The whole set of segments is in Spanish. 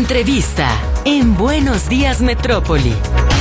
Entrevista en Buenos Días Metrópoli.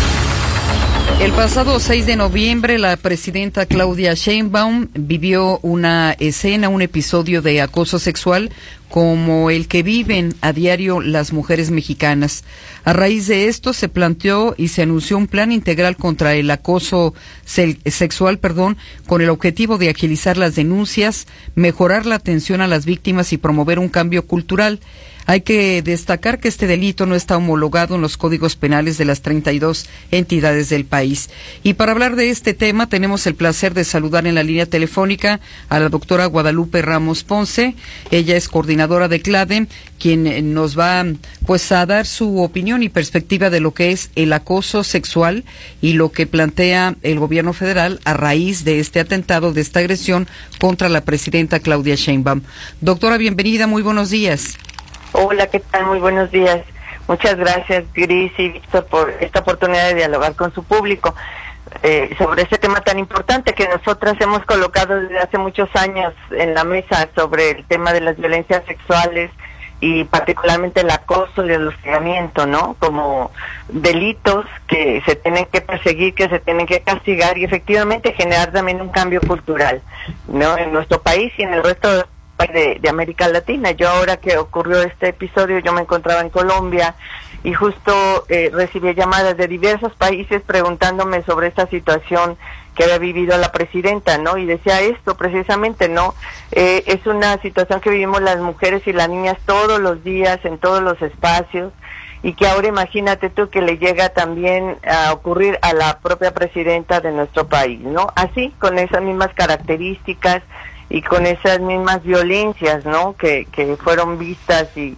El pasado 6 de noviembre, la presidenta Claudia Sheinbaum vivió una escena, un episodio de acoso sexual como el que viven a diario las mujeres mexicanas. A raíz de esto se planteó y se anunció un plan integral contra el acoso sexual, con el objetivo de agilizar las denuncias, mejorar la atención a las víctimas y promover un cambio cultural. Hay que destacar que este delito no está homologado en los códigos penales de las 32 entidades del país. Y para hablar de este tema tenemos el placer de saludar en la línea telefónica a la doctora Guadalupe Ramos Ponce. Ella es coordinadora de CLADE, quien nos va a dar su opinión y perspectiva de lo que es el acoso sexual y lo que plantea el gobierno federal a raíz de este atentado, de esta agresión contra la presidenta Claudia Sheinbaum. Doctora, bienvenida, muy buenos días. Hola, ¿qué tal? Muy buenos días. Muchas gracias, Gris y Víctor, por esta oportunidad de dialogar con su público sobre este tema tan importante que nosotras hemos colocado desde hace muchos años en la mesa, sobre el tema de las violencias sexuales y particularmente el acoso y el hostigamiento, ¿no? Como delitos que se tienen que perseguir, que se tienen que castigar y efectivamente generar también un cambio cultural, ¿no? En nuestro país y en el resto de América Latina. Yo, ahora que ocurrió este episodio, yo me encontraba en Colombia y justo recibí llamadas de diversos países preguntándome sobre esta situación que había vivido la presidenta, ¿no? Y decía esto precisamente, ¿no? Es una situación que vivimos las mujeres y las niñas todos los días, en todos los espacios, y que ahora imagínate tú que le llega también a ocurrir a la propia presidenta de nuestro país, ¿no? Así, con esas mismas características y con esas mismas violencias, ¿no? Que fueron vistas y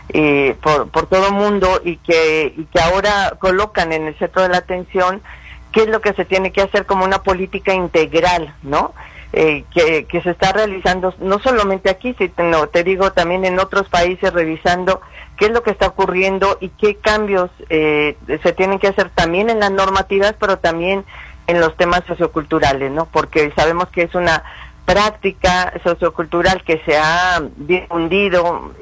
por todo el mundo y que ahora colocan en el centro de la atención qué es lo que se tiene que hacer como una política integral, ¿no? Que se está realizando no solamente aquí, sino te digo también en otros países, revisando qué es lo que está ocurriendo y qué cambios se tienen que hacer también en las normativas, pero también en los temas socioculturales, ¿no? Porque sabemos que es una práctica sociocultural que se ha difundido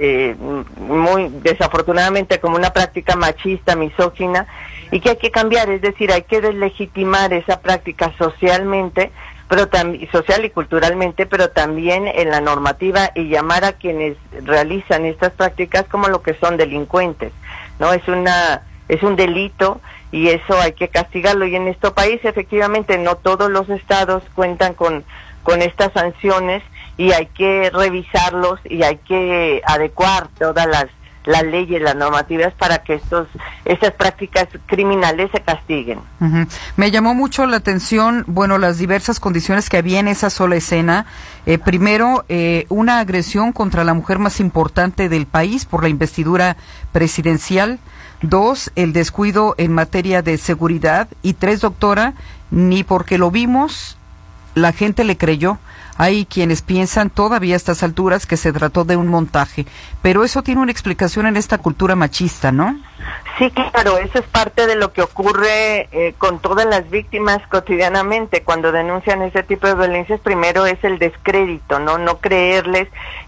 muy desafortunadamente como una práctica machista, misógina, y que hay que cambiar, es decir, hay que deslegitimar esa práctica socialmente, pero social y culturalmente, pero también en la normativa, y llamar a quienes realizan estas prácticas como lo que son delincuentes, ¿no? Es un delito y eso hay que castigarlo, y en nuestro país efectivamente no todos los estados cuentan con estas sanciones y hay que revisarlos y hay que adecuar todas las leyes, las normativas para que estas prácticas criminales se castiguen. Uh-huh. Me llamó mucho la atención, las diversas condiciones que había en esa sola escena. Primero, una agresión contra la mujer más importante del país por la investidura presidencial. 2, el descuido en materia de seguridad. Y 3, doctora, ni porque lo vimos la gente le creyó. Hay quienes piensan todavía a estas alturas que se trató de un montaje, pero eso tiene una explicación en esta cultura machista, ¿no? Sí, claro, eso es parte de lo que ocurre con todas las víctimas cotidianamente cuando denuncian ese tipo de violencias. Primero es el descrédito, no creerles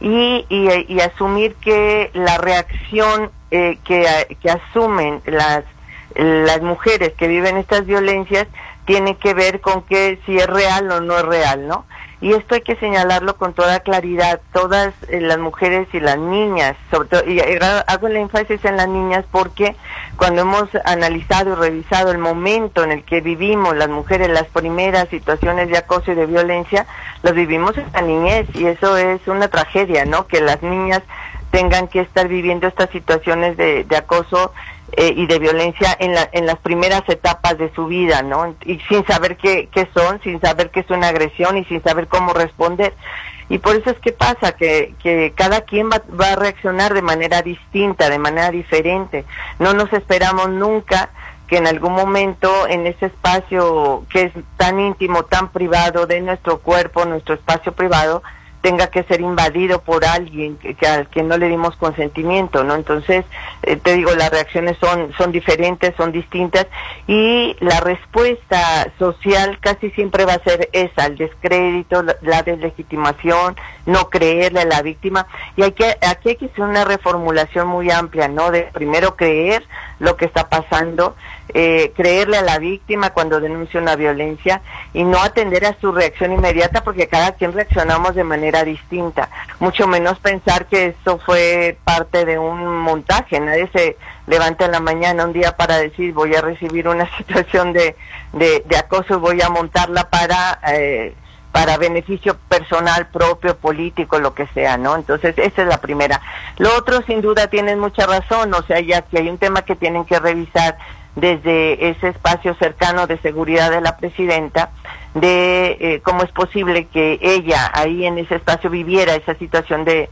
y asumir que la reacción que asumen las mujeres que viven estas violencias tiene que ver con que si es real o no es real, ¿no? Y esto hay que señalarlo con toda claridad. Todas las mujeres y las niñas, sobre todo, y hago el énfasis en las niñas porque cuando hemos analizado y revisado el momento en el que vivimos las mujeres, las primeras situaciones de acoso y de violencia, las vivimos en la niñez, y eso es una tragedia, ¿no? Que las niñas tengan que estar viviendo estas situaciones de acoso y de violencia en las primeras etapas de su vida, ¿no? Y sin saber qué son, sin saber qué es una agresión y sin saber cómo responder. Y por eso es que pasa que cada quien va a reaccionar de manera distinta, de manera diferente. No nos esperamos nunca que en algún momento en ese espacio que es tan íntimo, tan privado de nuestro cuerpo, nuestro espacio privado, tenga que ser invadido por alguien al que no le dimos consentimiento, ¿no? Entonces, te digo, las reacciones son diferentes, son distintas, y la respuesta social casi siempre va a ser esa, el descrédito, la deslegitimación, no creerle a la víctima, y aquí hay que hacer una reformulación muy amplia, ¿no? De primero creer lo que está pasando, creerle a la víctima cuando denuncia una violencia y no atender a su reacción inmediata, porque cada quien reaccionamos de manera distinta, mucho menos pensar que esto fue parte de un montaje. Nadie se levanta en la mañana un día para decir voy a recibir una situación de acoso y voy a montarla para beneficio personal, propio, político, lo que sea, ¿no? Entonces, esa es la primera. Lo otro, sin duda, tienen mucha razón, o sea, ya que hay un tema que tienen que revisar desde ese espacio cercano de seguridad de la presidenta, de cómo es posible que ella ahí en ese espacio viviera esa situación de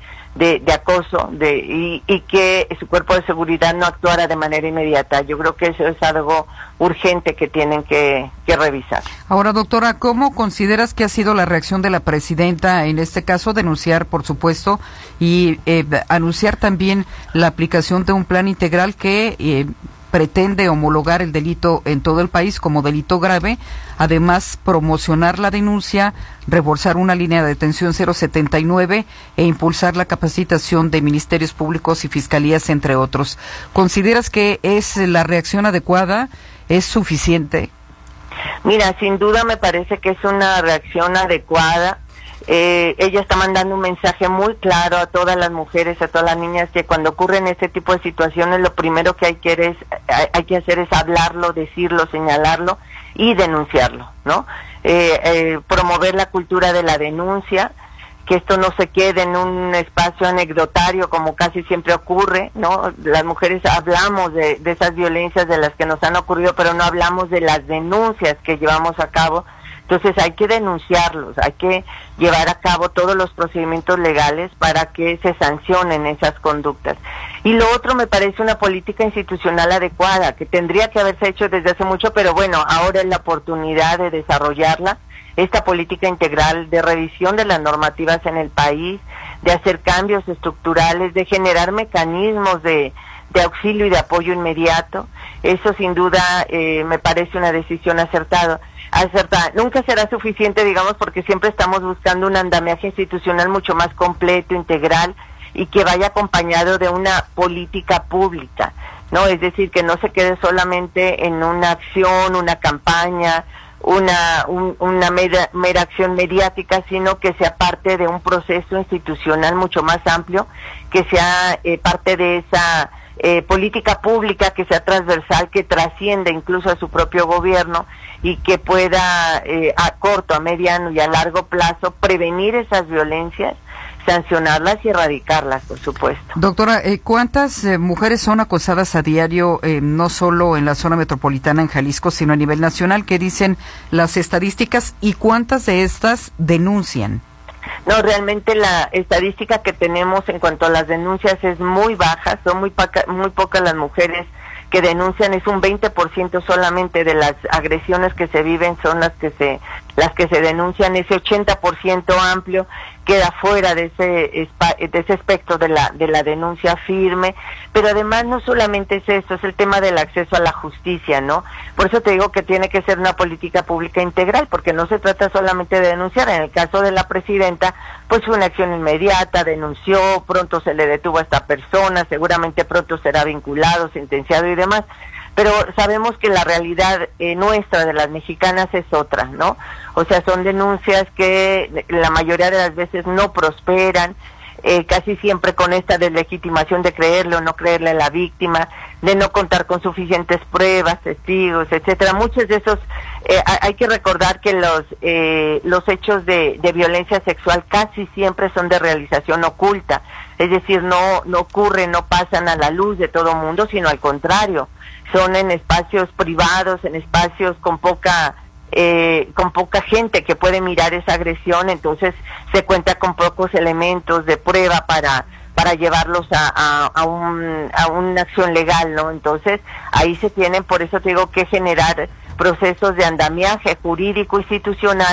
acoso y que su cuerpo de seguridad no actuara de manera inmediata. Yo creo que eso es algo urgente que tienen que revisar. Ahora, doctora, ¿cómo consideras que ha sido la reacción de la presidenta en este caso? Denunciar, por supuesto, y anunciar también la aplicación de un plan integral que pretende homologar el delito en todo el país como delito grave, además promocionar la denuncia, reforzar una línea de detención 079 e impulsar la capacitación de ministerios públicos y fiscalías, entre otros. ¿Consideras que es la reacción adecuada? ¿Es suficiente? Mira, sin duda me parece que es una reacción adecuada. Ella está mandando un mensaje muy claro a todas las mujeres, a todas las niñas, que cuando ocurren este tipo de situaciones lo primero que hay que hacer es hablarlo, decirlo, señalarlo y denunciarlo, ¿no? Promover la cultura de la denuncia, que esto no se quede en un espacio anecdotario como casi siempre ocurre, ¿no? Las mujeres hablamos de esas violencias de las que nos han ocurrido, pero no hablamos de las denuncias que llevamos a cabo. Entonces hay que denunciarlos, hay que llevar a cabo todos los procedimientos legales para que se sancionen esas conductas. Y lo otro me parece una política institucional adecuada, que tendría que haberse hecho desde hace mucho, pero bueno, ahora es la oportunidad de desarrollarla, esta política integral de revisión de las normativas en el país, de hacer cambios estructurales, de generar mecanismos de auxilio y de apoyo inmediato. Eso sin duda me parece una decisión acertada. Nunca será suficiente, digamos, porque siempre estamos buscando un andamiaje institucional mucho más completo, integral, y que vaya acompañado de una política pública, ¿no? Es decir, que no se quede solamente en una acción, una campaña, una mera acción mediática, sino que sea parte de un proceso institucional mucho más amplio, que sea parte de esa política pública, que sea transversal, que trascienda incluso a su propio gobierno y que pueda a corto, a mediano y a largo plazo prevenir esas violencias, sancionarlas y erradicarlas, por supuesto. Doctora, ¿cuántas mujeres son acosadas a diario, no solo en la zona metropolitana en Jalisco, sino a nivel nacional? ¿Qué dicen las estadísticas y cuántas de estas denuncian? No, realmente la estadística que tenemos en cuanto a las denuncias es muy baja, son muy pocas las mujeres que denuncian, es un 20% solamente de las agresiones que se viven son las que se denuncian. Ese 80% amplio queda fuera de ese espectro de la denuncia firme, pero además no solamente es eso, es el tema del acceso a la justicia, ¿no? Por eso te digo que tiene que ser una política pública integral, porque no se trata solamente de denunciar. En el caso de la presidenta, pues fue una acción inmediata, denunció, pronto se le detuvo a esta persona, seguramente pronto será vinculado, sentenciado y demás, pero sabemos que la realidad nuestra, de las mexicanas, es otra, ¿no? O sea, son denuncias que la mayoría de las veces no prosperan, casi siempre con esta deslegitimación de creerle o no creerle a la víctima, de no contar con suficientes pruebas, testigos, etcétera. Muchos de esos, hay que recordar que los hechos de violencia sexual casi siempre son de realización oculta, es decir, no ocurren, no pasan a la luz de todo mundo, sino al contrario, son en espacios privados, en espacios con poca gente que puede mirar esa agresión. Entonces se cuenta con pocos elementos de prueba para llevarlos a una acción legal, ¿no? Entonces ahí se tienen, por eso te digo, que generar procesos de andamiaje jurídico institucional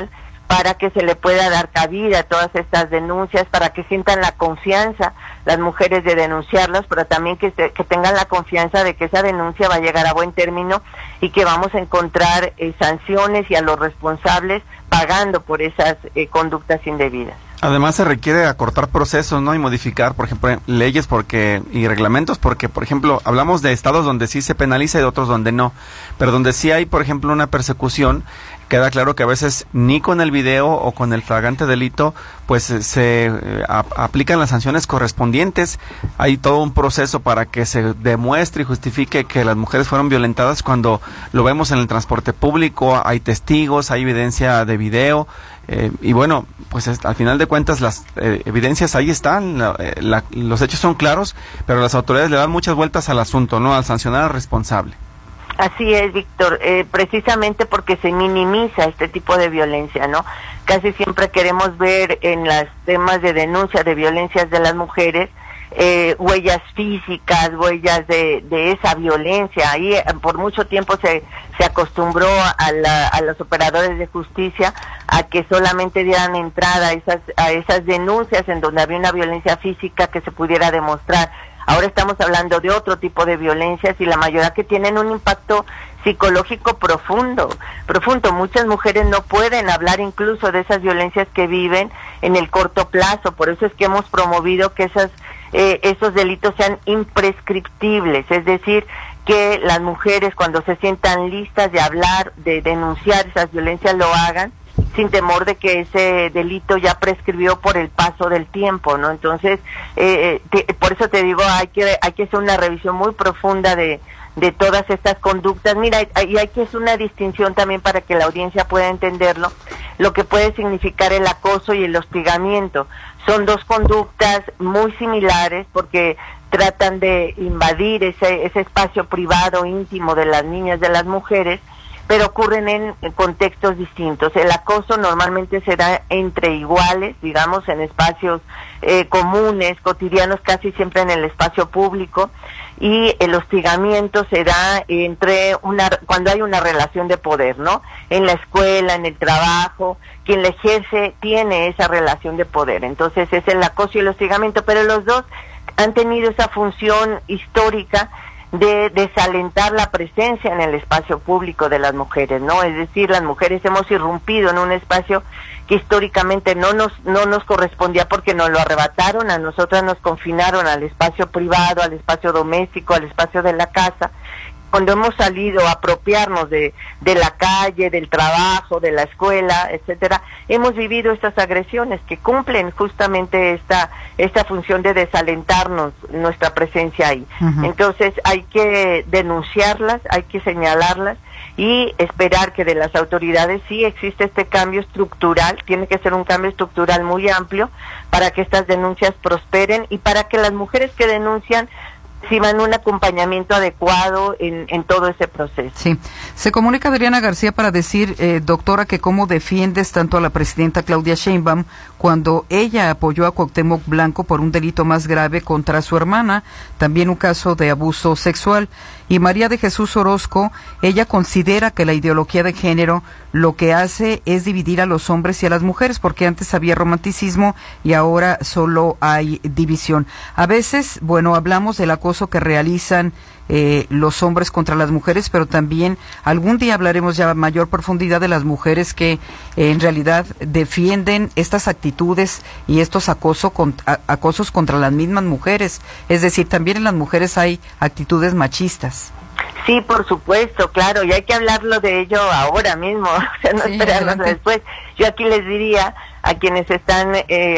para que se le pueda dar cabida a todas estas denuncias, para que sientan la confianza las mujeres de denunciarlas, pero también que tengan la confianza de que esa denuncia va a llegar a buen término y que vamos a encontrar sanciones y a los responsables pagando por esas conductas indebidas. Además se requiere acortar procesos, ¿no? Y modificar, por ejemplo, leyes y reglamentos, porque, por ejemplo, hablamos de estados donde sí se penaliza y de otros donde no, pero donde sí hay, por ejemplo, una persecución, queda claro que a veces ni con el video o con el flagrante delito pues se aplican las sanciones correspondientes. Hay todo un proceso para que se demuestre y justifique que las mujeres fueron violentadas cuando lo vemos en el transporte público, hay testigos, hay evidencia de video, y bueno, pues al final de cuentas las evidencias ahí están, los hechos son claros, pero las autoridades le dan muchas vueltas al asunto, ¿no? Al sancionar al responsable. Así es, Víctor, precisamente porque se minimiza este tipo de violencia, ¿no? Casi siempre queremos ver en los temas de denuncia de violencias de las mujeres huellas físicas, huellas de esa violencia. Ahí por mucho tiempo se acostumbró a los operadores de justicia a que solamente dieran entrada a esas denuncias en donde había una violencia física que se pudiera demostrar. Ahora estamos hablando de otro tipo de violencias y la mayoría que tienen un impacto psicológico profundo. Muchas mujeres no pueden hablar incluso de esas violencias que viven en el corto plazo. Por eso es que hemos promovido que esos delitos sean imprescriptibles, es decir, que las mujeres cuando se sientan listas de hablar, de denunciar esas violencias, lo hagan sin temor de que ese delito ya prescribió por el paso del tiempo, ¿no? Entonces, por eso te digo, hay que hacer una revisión muy profunda de todas estas conductas. Mira, y hay que hacer una distinción también para que la audiencia pueda entenderlo, lo que puede significar el acoso y el hostigamiento. Son dos conductas muy similares porque tratan de invadir ese espacio privado, íntimo de las niñas, de las mujeres, pero ocurren en contextos distintos. El acoso normalmente se da entre iguales, digamos, en espacios comunes, cotidianos, casi siempre en el espacio público, y el hostigamiento se da cuando hay una relación de poder, ¿no? En la escuela, en el trabajo, quien la ejerce tiene esa relación de poder. Entonces es el acoso y el hostigamiento, pero los dos han tenido esa función histórica de desalentar la presencia en el espacio público de las mujeres, ¿no? Es decir, las mujeres hemos irrumpido en un espacio que históricamente no nos correspondía porque nos lo arrebataron, a nosotras nos confinaron al espacio privado, al espacio doméstico, al espacio de la casa. Cuando hemos salido a apropiarnos de la calle, del trabajo, de la escuela, etcétera, hemos vivido estas agresiones que cumplen justamente esta función de desalentarnos nuestra presencia ahí. Uh-huh. Entonces hay que denunciarlas, hay que señalarlas y esperar que de las autoridades sí existe este cambio estructural, tiene que ser un cambio estructural muy amplio para que estas denuncias prosperen y para que las mujeres que denuncian reciban un acompañamiento adecuado en todo ese proceso. Sí. Se comunica Adriana García para decir, doctora, que cómo defiendes tanto a la presidenta Claudia Sheinbaum cuando ella apoyó a Cuauhtémoc Blanco por un delito más grave contra su hermana, también un caso de abuso sexual. Y María de Jesús Orozco, ella considera que la ideología de género lo que hace es dividir a los hombres y a las mujeres, porque antes había romanticismo y ahora solo hay división. A veces, bueno, hablamos del acoso que realizan los hombres contra las mujeres, pero también algún día hablaremos ya a mayor profundidad de las mujeres que en realidad defienden estas actitudes y estos acosos contra las mismas mujeres. Es decir, también en las mujeres hay actitudes machistas. Sí, por supuesto, claro, y hay que hablarlo de ello ahora mismo, o sea, no esperarlo después. Yo aquí les diría a quienes están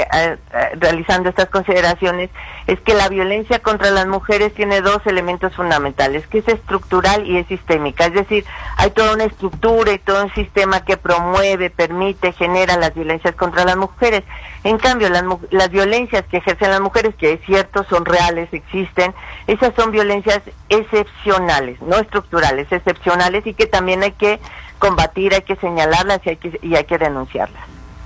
realizando estas consideraciones, es que la violencia contra las mujeres tiene dos elementos fundamentales, que es estructural y es sistémica, es decir, hay toda una estructura y todo un sistema que promueve, permite, genera las violencias contra las mujeres. En cambio, las violencias que ejercen las mujeres, que es cierto, son reales, existen, esas son violencias excepcionales, no estructurales, excepcionales, y que también hay que combatir, hay que señalarlas y hay que denunciarlas.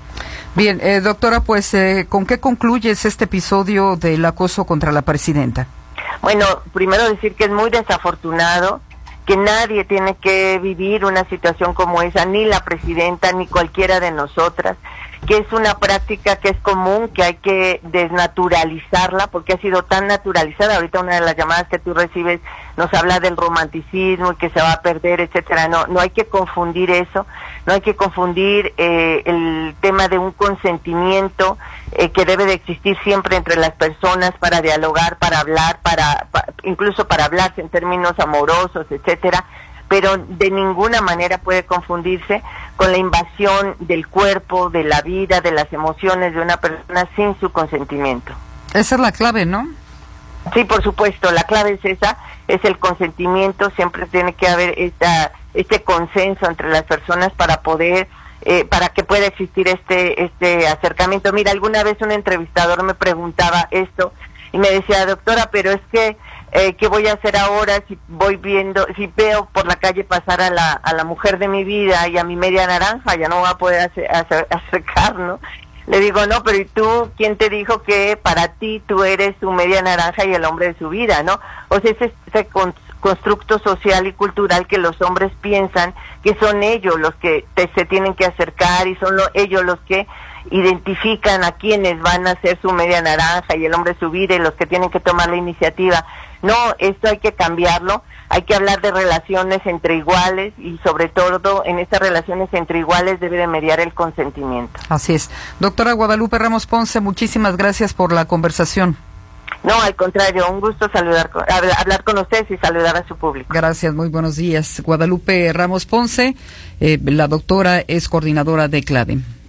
Bien, doctora, pues, ¿con qué concluyes este episodio del acoso contra la presidenta? Bueno, primero decir que es muy desafortunado que nadie tiene que vivir una situación como esa, ni la presidenta, ni cualquiera de nosotras, que es una práctica que es común, que hay que desnaturalizarla, porque ha sido tan naturalizada. Ahorita una de las llamadas que tú recibes nos habla del romanticismo y que se va a perder, etcétera. No hay que confundir eso, no hay que confundir el tema de un consentimiento que debe de existir siempre entre las personas para dialogar, para hablar, incluso para hablarse en términos amorosos, etcétera, pero de ninguna manera puede confundirse con la invasión del cuerpo, de la vida, de las emociones de una persona sin su consentimiento. Esa es la clave, ¿no? Sí, por supuesto, la clave es esa, es el consentimiento. Siempre tiene que haber este consenso entre las personas para poder, para que pueda existir este acercamiento. Mira, alguna vez un entrevistador me preguntaba esto y me decía, doctora, pero es que ¿qué voy a hacer ahora si si veo por la calle pasar a la mujer de mi vida y a mi media naranja? Ya no va a poder acercar, ¿no? Le digo, no, pero ¿y tú quién te dijo que para ti tú eres su media naranja y el hombre de su vida, no? O sea, ese constructo social y cultural que los hombres piensan que son ellos los que se tienen que acercar y son ellos los que identifican a quienes van a ser su media naranja y el hombre de su vida y los que tienen que tomar la iniciativa. No, esto hay que cambiarlo, hay que hablar de relaciones entre iguales y sobre todo en estas relaciones entre iguales debe de mediar el consentimiento. Así es. Doctora Guadalupe Ramos Ponce, muchísimas gracias por la conversación. No, al contrario, un gusto hablar con ustedes y saludar a su público. Gracias, muy buenos días. Guadalupe Ramos Ponce, la doctora es coordinadora de CLADE.